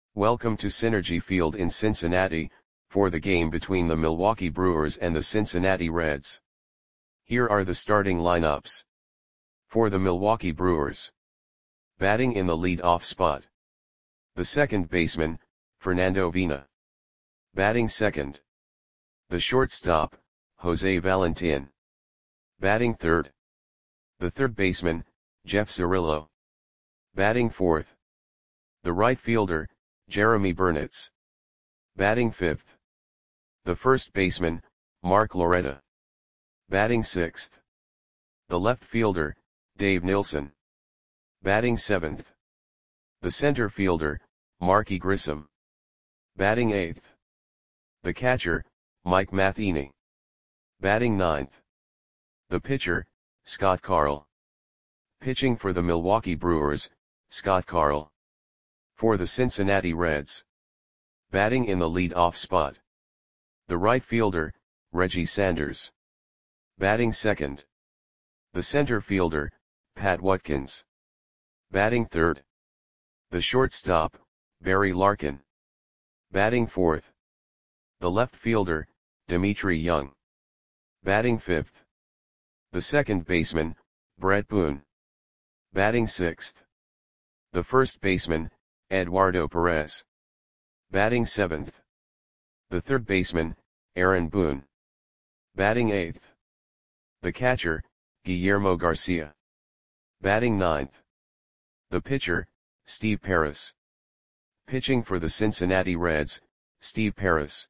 Welcome to Synergy Field in Cincinnati, for the game between the Milwaukee Brewers and the Cincinnati Reds. Here are the starting lineups. For the Milwaukee Brewers. Batting in the lead-off spot. The second baseman, Fernando Vina. Batting second. The shortstop, Jose Valentin. Batting third. The third baseman, Jeff Cirillo. Batting fourth. The right fielder, Jeremy Burnitz. Batting fifth. The first baseman, Mark Loretta. Batting sixth. The left fielder, Dave Nilsson. Batting seventh. The center fielder, Marky Grissom. Batting eighth. The catcher, Mike Matheny. Batting ninth. The pitcher, Scott Carl. Pitching for the Milwaukee Brewers, Scott Carl. For the Cincinnati Reds. Batting in the lead-off spot. The right fielder, Reggie Sanders. Batting second. The center fielder, Pat Watkins. Batting third. The shortstop, Barry Larkin. Batting fourth. The left fielder, Dimitri Young. Batting fifth. The second baseman, Brett Boone. Batting sixth. The first baseman, Eduardo Perez. Batting seventh. The third baseman, Aaron Boone. Batting eighth. The catcher, Guillermo Garcia. Batting ninth. The pitcher, Steve Paris. Pitching for the Cincinnati Reds, Steve Paris.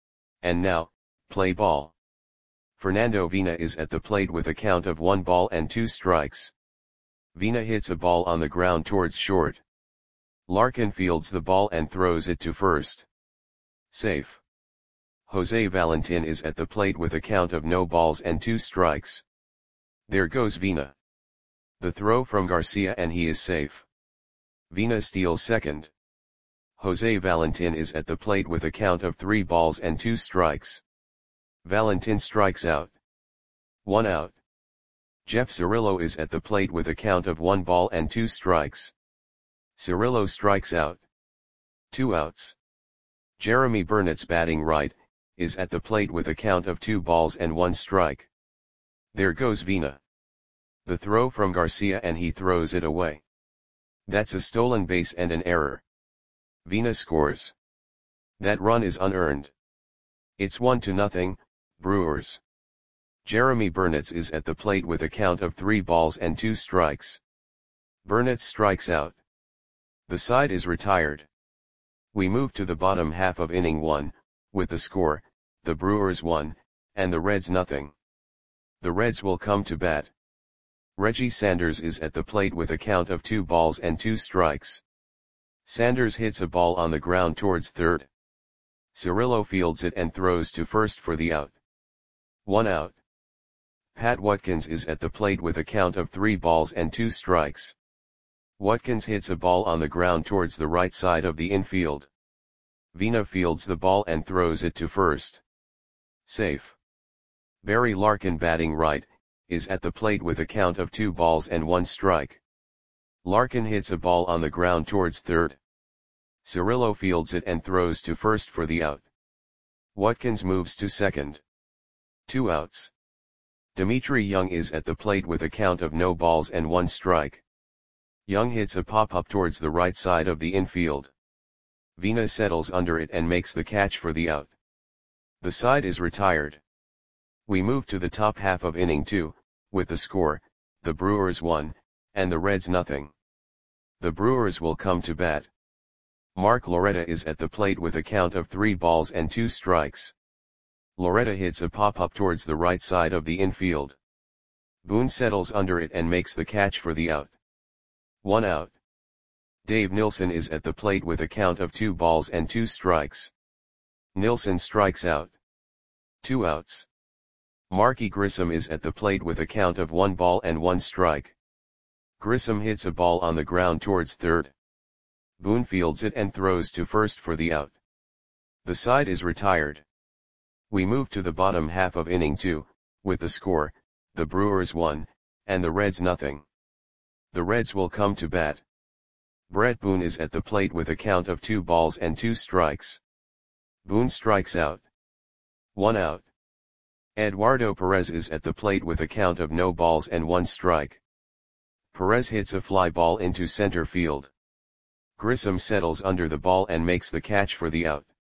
And now, play ball. Fernando Vina is at the plate with a count of 1 ball and 2 strikes. Vina hits a ball on the ground towards short. Larkin fields the ball and throws it to first. Safe. Jose Valentin is at the plate with a count of no balls and 2 strikes. There goes Vina. The throw from Garcia and he is safe. Vina steals second. Jose Valentin is at the plate with a count of 3 balls and 2 strikes. Valentin strikes out. 1 out. Jeff Cirillo is at the plate with a count of 1 ball and 2 strikes. Cirillo strikes out. 2 outs. Jeremy Burnitz, batting right, is at the plate with a count of 2 balls and 1 strike. There goes Vina. The throw from Garcia and he throws it away. That's a stolen base and an error. Vina scores. That run is unearned. It's 1-0, Brewers. Jeremy Burnitz is at the plate with a count of 3 balls and 2 strikes. Burnitz strikes out. The side is retired. We move to the bottom half of inning 1, with the score, the Brewers 1, and the Reds 0. The Reds will come to bat. Reggie Sanders is at the plate with a count of 2 balls and 2 strikes. Sanders hits a ball on the ground towards third. Cirillo fields it and throws to first for the out. 1 out. Pat Watkins is at the plate with a count of 3 balls and 2 strikes. Watkins hits a ball on the ground towards the right side of the infield. Vina fields the ball and throws it to first. Safe. Barry Larkin, batting right, is at the plate with a count of 2 balls and 1 strike. Larkin hits a ball on the ground towards third. Cirillo fields it and throws to first for the out. Watkins moves to second. 2 outs. Dimitri Young is at the plate with a count of no balls and 1 strike. Young hits a pop-up towards the right side of the infield. Vina settles under it and makes the catch for the out. The side is retired. We move to the top half of inning 2, with the score, the Brewers 1, and the Reds 0. The Brewers will come to bat. Mark Loretta is at the plate with a count of 3 balls and 2 strikes. Loretta hits a pop-up towards the right side of the infield. Boone settles under it and makes the catch for the out. 1 out. Dave Nilsson is at the plate with a count of 2 balls and 2 strikes. Nilsson strikes out. 2 outs. Marky Grissom is at the plate with a count of 1 ball and 1 strike. Grissom hits a ball on the ground towards third. Boone fields it and throws to first for the out. The side is retired. We move to the bottom half of inning 2, with the score, the Brewers 1, and the Reds 0. The Reds will come to bat. Brett Boone is at the plate with a count of 2 balls and 2 strikes. Boone strikes out. 1 out. Eduardo Perez is at the plate with a count of no balls and 1 strike. Perez hits a fly ball into center field. Grissom settles under the ball and makes the catch for the out.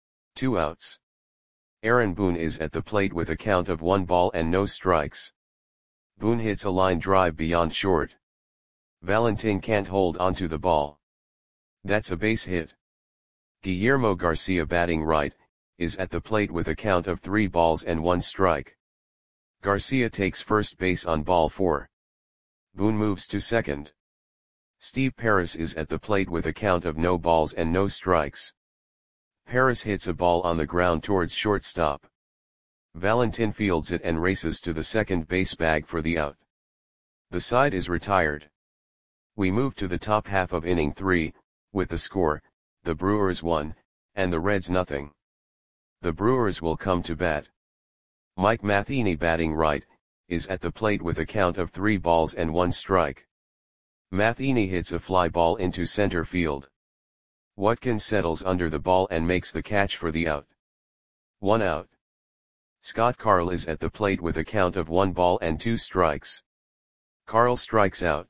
2 outs. Aaron Boone is at the plate with a count of 1 ball and no strikes. Boone hits a line drive beyond short. Valentin can't hold onto the ball. That's a base hit. Guillermo Garcia, batting right, is at the plate with a count of 3 balls and 1 strike. Garcia takes first base on ball 4. Boone moves to second. Steve Paris is at the plate with a count of no balls and no strikes. Paris hits a ball on the ground towards shortstop. Valentin fields it and races to the second base bag for the out. The side is retired. We move to the top half of inning 3, with the score, the Brewers 1, and the Reds nothing. The Brewers will come to bat. Mike Matheny, batting right, is at the plate with a count of 3 balls and 1 strike. Matheny hits a fly ball into center field. Watkins settles under the ball and makes the catch for the out. 1 out. Scott Carl is at the plate with a count of 1 ball and 2 strikes. Carl strikes out.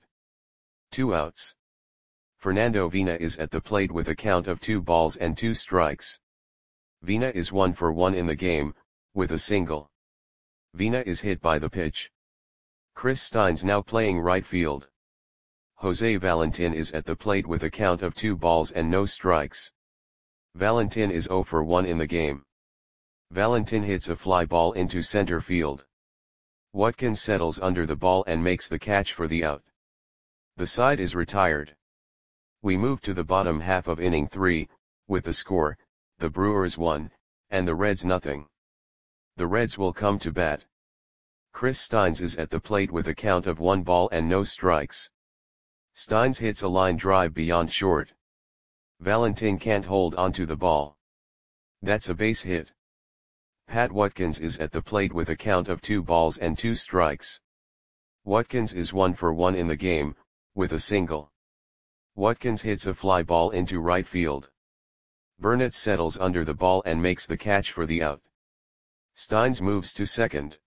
2 outs. Fernando Vina is at the plate with a count of 2 balls and 2 strikes. Vina is 1 for 1 in the game, with a single. Vina is hit by the pitch. Chris Stein's now playing right field. Jose Valentin is at the plate with a count of 2 balls and no strikes. Valentin is 0 for 1 in the game. Valentin hits a fly ball into center field. Watkins settles under the ball and makes the catch for the out. The side is retired. We move to the bottom half of inning 3, with the score, the Brewers 1, and the Reds nothing. The Reds will come to bat. Chris Steins is at the plate with a count of 1 ball and no strikes. Steins hits a line drive beyond short. Valentin can't hold onto the ball. That's a base hit. Pat Watkins is at the plate with a count of 2 balls and 2 strikes. Watkins is 1 for 1 in the game, with a single. Watkins hits a fly ball into right field. Burnett settles under the ball and makes the catch for the out. Steins moves to second.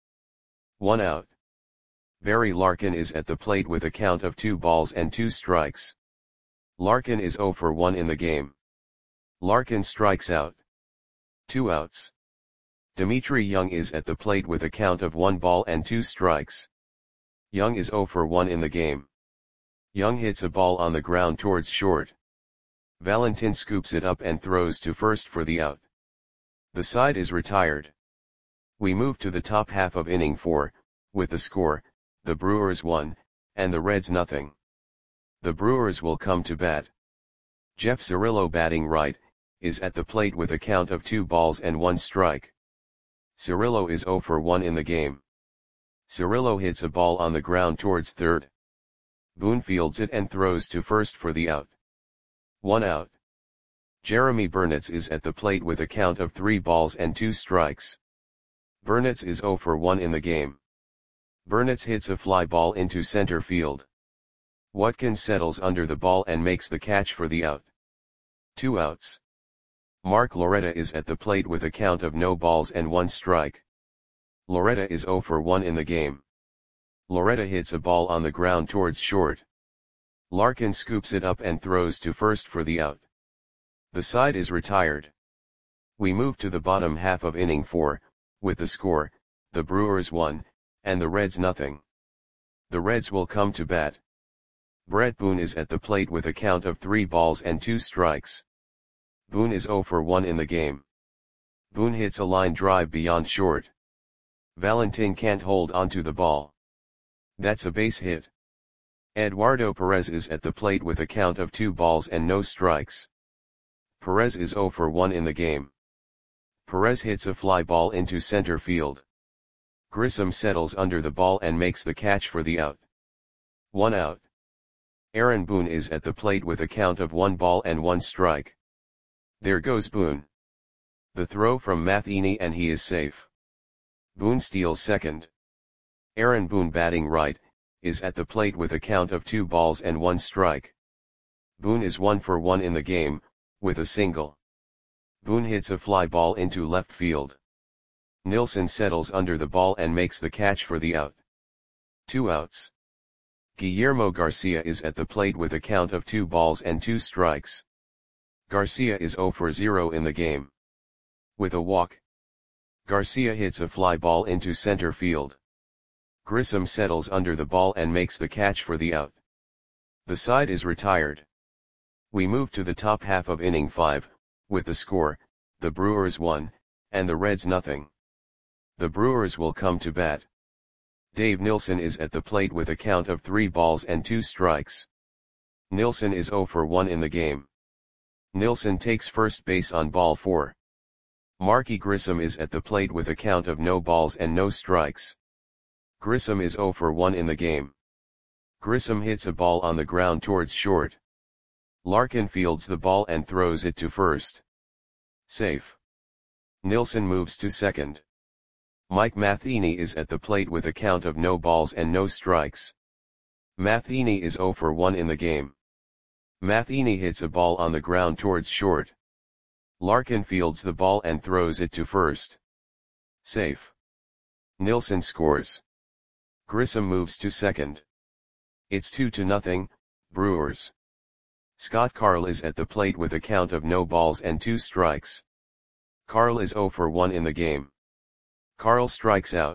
1 out. Barry Larkin is at the plate with a count of 2 balls and 2 strikes. Larkin is 0 for 1 in the game. Larkin strikes out. 2 outs. Dimitri Young is at the plate with a count of 1 ball and 2 strikes. Young is 0 for 1 in the game. Young hits a ball on the ground towards short. Valentin scoops it up and throws to first for the out. The side is retired. We move to the top half of inning 4, with the score, the Brewers 1, and the Reds nothing. The Brewers will come to bat. Jeff Cirillo, batting right, is at the plate with a count of 2 balls and 1 strike. Cirillo is 0 for 1 in the game. Cirillo hits a ball on the ground towards third. Boone fields it and throws to first for the out. 1 out. Jeremy Burnitz is at the plate with a count of 3 balls and 2 strikes. Burnitz is 0 for 1 in the game. Burnitz hits a fly ball into center field. Watkins settles under the ball and makes the catch for the out. 2 outs. Mark Loretta is at the plate with a count of no balls and 1 strike. Loretta is 0 for 1 in the game. Loretta hits a ball on the ground towards short. Larkin scoops it up and throws to first for the out. The side is retired. We move to the bottom half of inning 4, with the score, the Brewers 1, and the Reds nothing. The Reds will come to bat. Brett Boone is at the plate with a count of 3 balls and 2 strikes. Boone is 0 for 1 in the game. Boone hits a line drive beyond short. Valentin can't hold onto the ball. That's a base hit. Eduardo Perez is at the plate with a count of 2 balls and no strikes. Perez is 0 for 1 in the game. Perez hits a fly ball into center field. Grissom settles under the ball and makes the catch for the out. 1 out. Aaron Boone is at the plate with a count of 1 ball and 1 strike. There goes Boone. The throw from Matheny and he is safe. Boone steals second. Aaron Boone, batting right, is at the plate with a count of 2 balls and 1 strike. Boone is 1 for 1 in the game, with a single. Boone hits a fly ball into left field. Nilsson settles under the ball and makes the catch for the out. 2 outs. Guillermo Garcia is at the plate with a count of 2 balls and 2 strikes. Garcia is 0 for 0 in the game. With a walk, Garcia hits a fly ball into center field. Grissom settles under the ball and makes the catch for the out. The side is retired. We move to the top half of inning 5, with the score, the Brewers 1, and the Reds nothing. The Brewers will come to bat. Dave Nilsson is at the plate with a count of 3 balls and 2 strikes. Nilsson is 0 for 1 in the game. Nilsson takes first base on ball 4. Marky Grissom is at the plate with a count of no balls and no strikes. Grissom is 0 for 1 in the game. Grissom hits a ball on the ground towards short. Larkin fields the ball and throws it to first. Safe. Nilsson moves to second. Mike Matheny is at the plate with a count of no balls and no strikes. Matheny is 0 for 1 in the game. Matheny hits a ball on the ground towards short. Larkin fields the ball and throws it to first. Safe. Nilsson scores. Grissom moves to second. It's 2-0, Brewers. Scott Carl is at the plate with a count of no balls and 2 strikes. Carl is 0 for 1 in the game. Carl strikes out.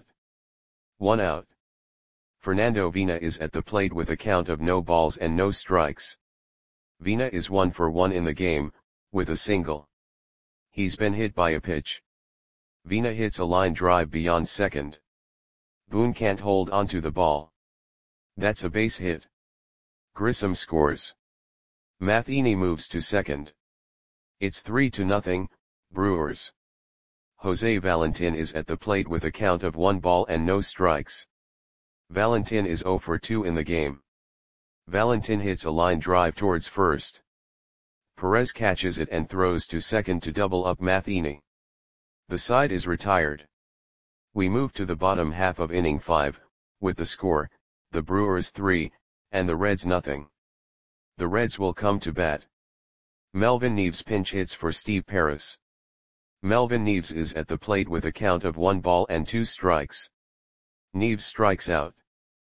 1 out. Fernando Vina is at the plate with a count of no balls and no strikes. Vina is 1 for 1 in the game, with a single. He's been hit by a pitch. Vina hits a line drive beyond second. Boone can't hold onto the ball. That's a base hit. Grissom scores. Matheny moves to second. It's 3-0, Brewers. Jose Valentin is at the plate with a count of 1 ball and no strikes. Valentin is 0 for 2 in the game. Valentin hits a line drive towards first. Perez catches it and throws to second to double up Matheny. The side is retired. We move to the bottom half of inning 5, with the score, the Brewers 3, and the Reds nothing. The Reds will come to bat. Melvin Neves pinch hits for Steve Paris. Melvin Neves is at the plate with a count of 1 ball and 2 strikes. Neves strikes out.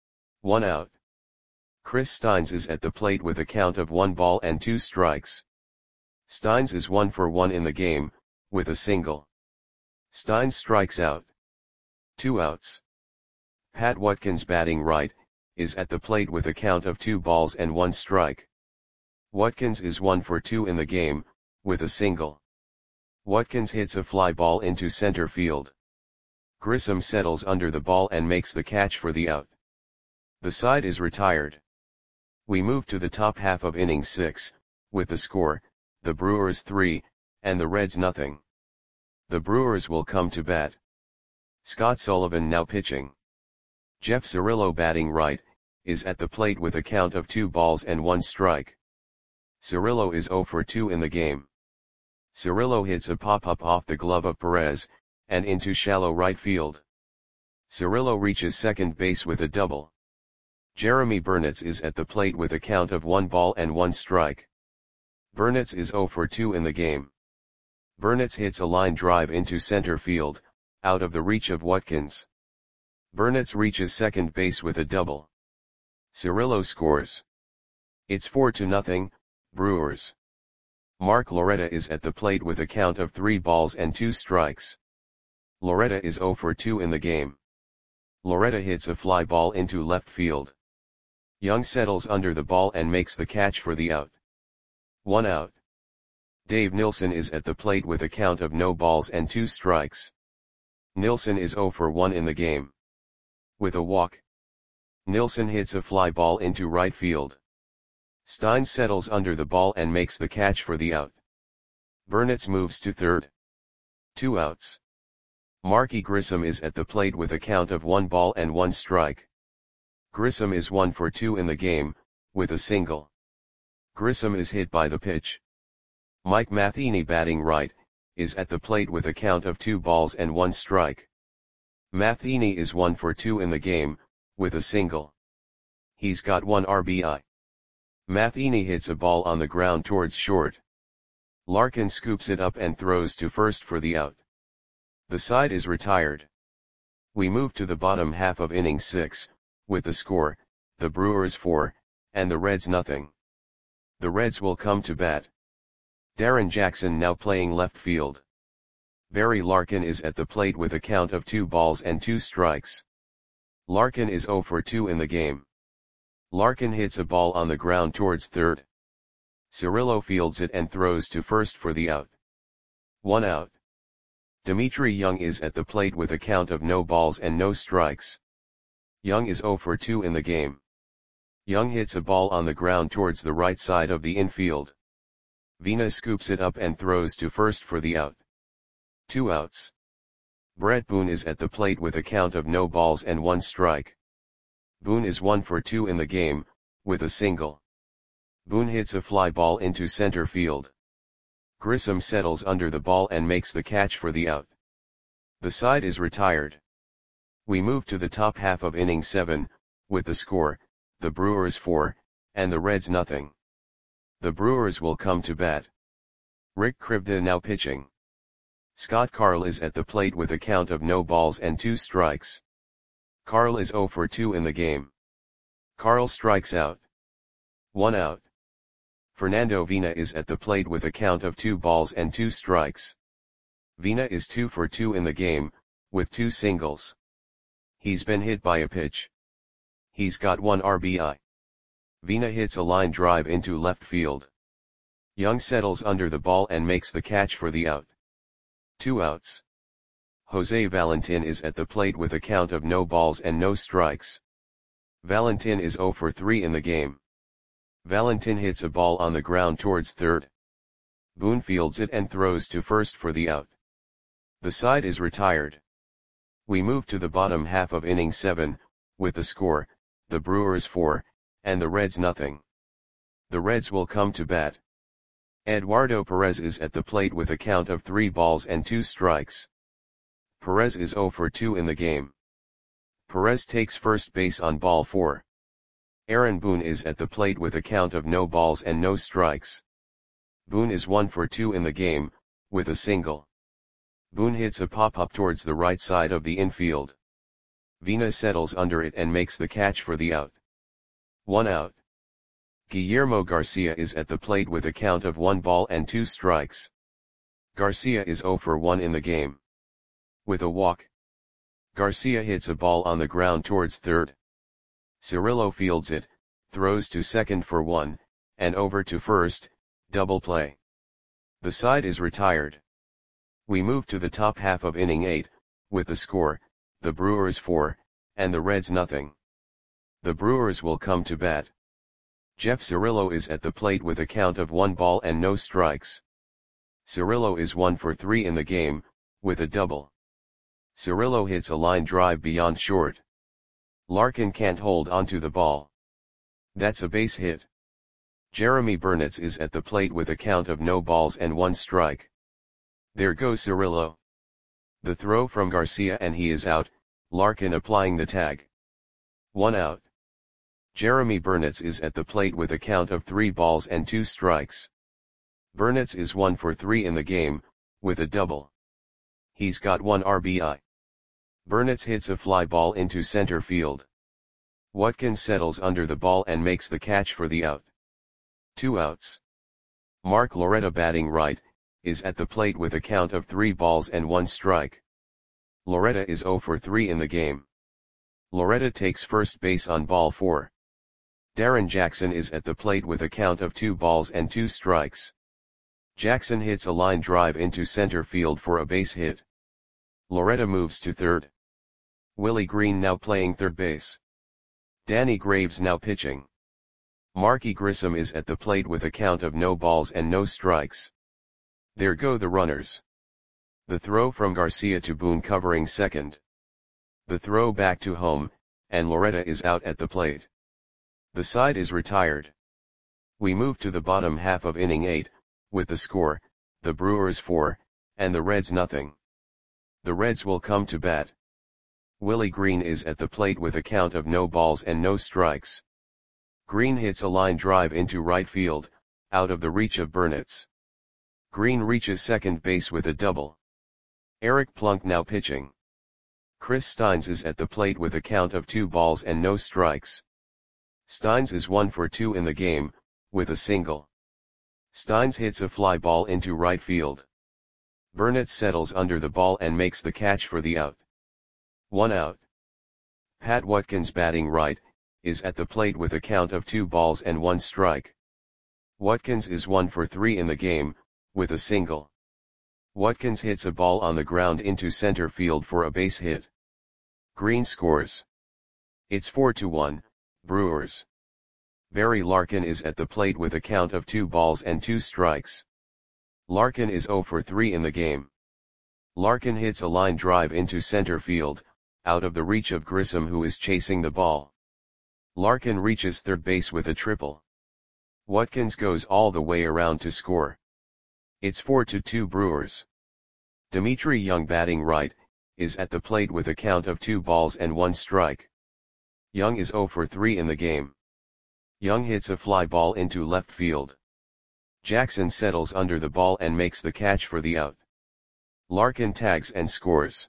1 out. Chris Steins is at the plate with a count of 1 ball and 2 strikes. Steins is 1 for 1 in the game, with a single. Steins strikes out. 2 outs. Pat Watkins batting right, is at the plate with a count of 2 balls and 1 strike. Watkins is 1 for 2 in the game, with a single. Watkins hits a fly ball into center field. Grissom settles under the ball and makes the catch for the out. The side is retired. We move to the top half of inning 6, with the score, the Brewers 3, and the Reds nothing. The Brewers will come to bat. Scott Sullivan now pitching. Jeff Cirillo batting right, is at the plate with a count of 2 balls and 1 strike. Cirillo is 0 for 2 in the game. Cirillo hits a pop-up off the glove of Perez, and into shallow right field. Cirillo reaches second base with a double. Jeremy Burnitz is at the plate with a count of 1 ball and 1 strike. Burnitz is 0 for 2 in the game. Burnitz hits a line drive into center field, out of the reach of Watkins. Burnitz reaches second base with a double. Cirillo scores. It's 4-0, Brewers. Mark Loretta is at the plate with a count of 3 balls and 2 strikes. Loretta is 0 for 2 in the game. Loretta hits a fly ball into left field. Young settles under the ball and makes the catch for the out. 1 out. Dave Nilsson is at the plate with a count of no balls and 2 strikes. Nilsson is 0 for 1 in the game. With a walk, Nilsson hits a fly ball into right field. Steins settles under the ball and makes the catch for the out. Burnitz moves to third. 2 outs. Marky Grissom is at the plate with a count of 1 ball and 1 strike. Grissom is 1 for 2 in the game, with a single. Grissom is hit by the pitch. Mike Matheny batting right, is at the plate with a count of 2 balls and 1 strike. Matheny is 1 for 2 in the game, with a single. He's got 1 RBI. Matheny hits a ball on the ground towards short. Larkin scoops it up and throws to first for the out. The side is retired. We move to the bottom half of inning 6, with the score, the Brewers 4, and the Reds nothing. The Reds will come to bat. Darren Jackson now playing left field. Barry Larkin is at the plate with a count of 2 balls and 2 strikes. Larkin is 0 for 2 in the game. Larkin hits a ball on the ground towards third. Cirillo fields it and throws to first for the out. 1 out. Dimitri Young is at the plate with a count of no balls and no strikes. Young is 0 for 2 in the game. Young hits a ball on the ground towards the right side of the infield. Vina scoops it up and throws to first for the out. 2 outs. Brett Boone is at the plate with a count of no balls and 1 strike. Boone is 1 for 2 in the game, with a single. Boone hits a fly ball into center field. Grissom settles under the ball and makes the catch for the out. The side is retired. We move to the top half of inning 7, with the score, the Brewers 4, and the Reds nothing. The Brewers will come to bat. Rick Krivda now pitching. Scott Carl is at the plate with a count of no balls and 2 strikes. Carl is 0 for 2 in the game. Carl strikes out. 1 out. Fernando Vina is at the plate with a count of 2 balls and 2 strikes. Vina is 2 for 2 in the game, with 2 singles. He's been hit by a pitch. He's got 1 RBI. Vina hits a line drive into left field. Young settles under the ball and makes the catch for the out. 2 outs. Jose Valentin is at the plate with a count of no balls and no strikes. Valentin is 0 for 3 in the game. Valentin hits a ball on the ground towards third. Boone fields it and throws to first for the out. The side is retired. We move to the bottom half of inning 7, with the score, the Brewers 4, and the Reds nothing. The Reds will come to bat. Eduardo Perez is at the plate with a count of 3 balls and 2 strikes. Perez is 0 for 2 in the game. Perez takes first base on ball 4. Aaron Boone is at the plate with a count of no balls and no strikes. Boone is 1 for 2 in the game, with a single. Boone hits a pop-up towards the right side of the infield. Vina settles under it and makes the catch for the out. 1 out. Guillermo Garcia is at the plate with a count of 1 ball and 2 strikes. Garcia is 0 for 1 in the game. With a walk. Garcia hits a ball on the ground towards third. Cirillo fields it, throws to second for 1, and over to first, double play. The side is retired. We move to the top half of inning 8, with the score, the Brewers 4, and the Reds nothing. The Brewers will come to bat. Jeff Cirillo is at the plate with a count of 1 ball and no strikes. Cirillo is 1 for 3 in the game, with a double. Cirillo hits a line drive beyond short. Larkin can't hold onto the ball. That's a base hit. Jeremy Burnitz is at the plate with a count of no balls and 1 strike. There goes Cirillo. The throw from Garcia and he is out, Larkin applying the tag. 1 out. Jeremy Burnitz is at the plate with a count of 3 balls and 2 strikes. Burnitz is 1 for 3 in the game, with a double. He's got 1 RBI. Burnitz hits a fly ball into center field. Watkins settles under the ball and makes the catch for the out. 2 outs. Mark Loretta batting right, is at the plate with a count of 3 balls and 1 strike. Loretta is 0 for 3 in the game. Loretta takes first base on ball 4. Darren Jackson is at the plate with a count of 2 balls and 2 strikes. Jackson hits a line drive into center field for a base hit. Loretta moves to third. Willie Green now playing third base. Danny Graves now pitching. Marky Grissom is at the plate with a count of no balls and no strikes. There go the runners. The throw from Garcia to Boone covering second. The throw back to home, and Loretta is out at the plate. The side is retired. We move to the bottom half of inning 8, with the score, the Brewers 4, and the Reds nothing. The Reds will come to bat. Willie Green is at the plate with a count of no balls and no strikes. Green hits a line drive into right field, out of the reach of Burnitz. Green reaches second base with a double. Eric Plunk now pitching. Chris Steins is at the plate with a count of 2 balls and no strikes. Steins is 1 for 2 in the game, with a single. Steins hits a fly ball into right field. Burnitz settles under the ball and makes the catch for the out. 1 out. Pat Watkins batting right, is at the plate with a count of 2 balls and 1 strike. Watkins is 1 for 3 in the game, with a single. Watkins hits a ball on the ground into center field for a base hit. Green scores. It's 4-1, Brewers. Barry Larkin is at the plate with a count of 2 balls and 2 strikes. Larkin is 0 for 3 in the game. Larkin hits a line drive into center field, out of the reach of Grissom, who is chasing the ball. Larkin reaches third base with a triple. Watkins goes all the way around to score. It's 4-2 Brewers. Dimitri Young batting right, is at the plate with a count of 2 balls and 1 strike. Young is 0 for 3 in the game. Young hits a fly ball into left field. Jackson settles under the ball and makes the catch for the out. Larkin tags and scores.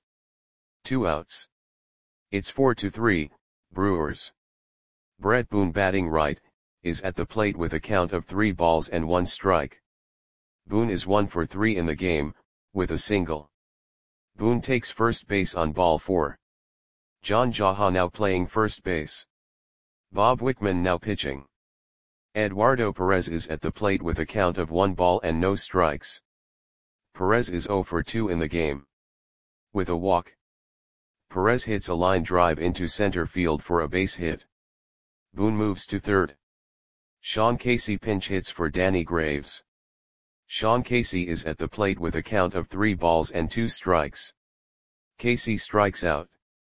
2 outs. It's 4-3, Brewers. Brett Boone batting right, is at the plate with a count of 3 balls and 1 strike. Boone is 1 for 3 in the game, with a single. Boone takes first base on ball 4. John Jaha now playing first base. Bob Wickman now pitching. Eduardo Perez is at the plate with a count of 1 ball and no strikes. Perez is 0 for 2 in the game. With a walk. Perez hits a line drive into center field for a base hit. Boone moves to third. Sean Casey pinch hits for Danny Graves. Sean Casey is at the plate with a count of 3 balls and 2 strikes. Casey strikes out.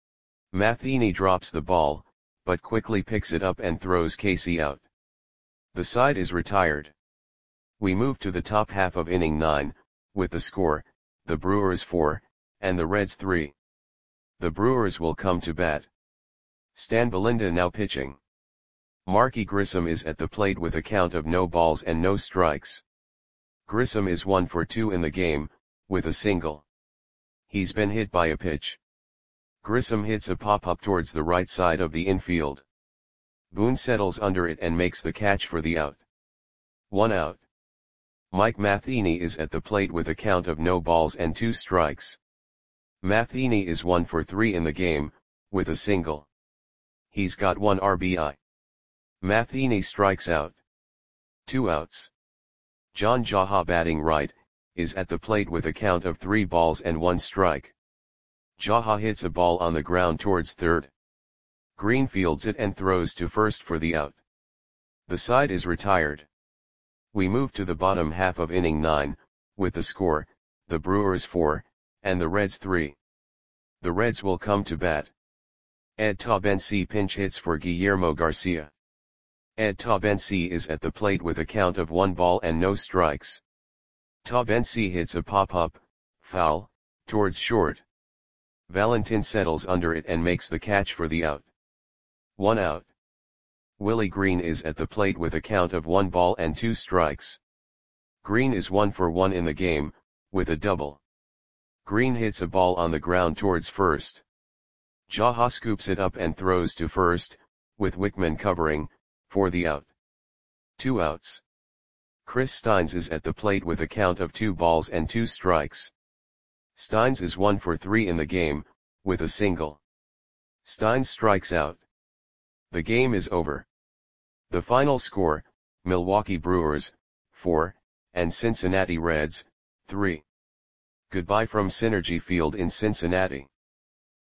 Matheny drops the ball, but quickly picks it up and throws Casey out. The side is retired. We move to the top half of inning 9, with the score, the Brewers 4, and the Reds 3. The Brewers will come to bat. Stan Belinda now pitching. Marky Grissom is at the plate with a count of no balls and no strikes. Grissom is 1 for 2 in the game, with a single. He's been hit by a pitch. Grissom hits a pop-up towards the right side of the infield. Boone settles under it and makes the catch for the out. 1 out. Mike Matheny is at the plate with a count of no balls and 2 strikes. Matheny is 1 for 3 in the game, with a single. He's got 1 RBI. Matheny strikes out. 2 outs. John Jaha batting right, is at the plate with a count of 3 balls and 1 strike. Jaha hits a ball on the ground towards third. Green fields it and throws to first for the out. The side is retired. We move to the bottom half of inning 9, with the score, the Brewers 4, and the Reds 3. The Reds will come to bat. Ed Tabensi pinch hits for Guillermo Garcia. Ed Tabensi is at the plate with a count of 1 ball and no strikes. Tabensi hits a pop-up, foul, towards short. Valentin settles under it and makes the catch for the out. 1 out. Willie Green is at the plate with a count of 1 ball and 2 strikes. Green is 1 for 1 in the game, with a double. Green hits a ball on the ground towards first. Jaha scoops it up and throws to first, with Wickman covering, for the out. 2 outs. Chris Steins is at the plate with a count of 2 balls and 2 strikes. Steins is 1 for 3 in the game, with a single. Steins strikes out. The game is over. The final score, Milwaukee Brewers, 4, and Cincinnati Reds, 3. Goodbye from Synergy Field in Cincinnati.